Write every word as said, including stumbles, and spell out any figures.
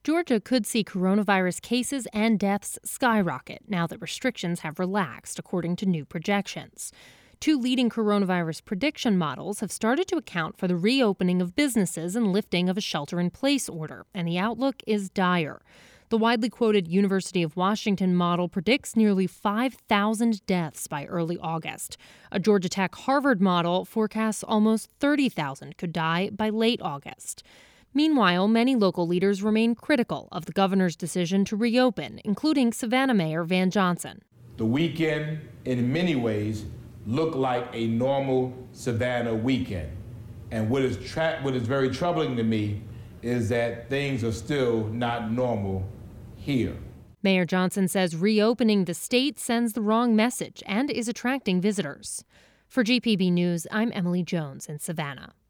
Georgia could see coronavirus cases and deaths skyrocket now that restrictions have relaxed, according to new projections. Two leading coronavirus prediction models have started to account for the reopening of businesses and lifting of a shelter-in-place order, and the outlook is dire. The widely quoted University of Washington model predicts nearly five thousand deaths by early August. A Georgia Tech Harvard model forecasts almost thirty thousand could die by late August. Meanwhile, many local leaders remain critical of the governor's decision to reopen, including Savannah Mayor Van Johnson. The weekend, in many ways, looked like a normal Savannah weekend. And what is, tra- what is very troubling to me is that things are still not normal here. Mayor Johnson says reopening the state sends the wrong message and is attracting visitors. For G P B News, I'm Emily Jones in Savannah.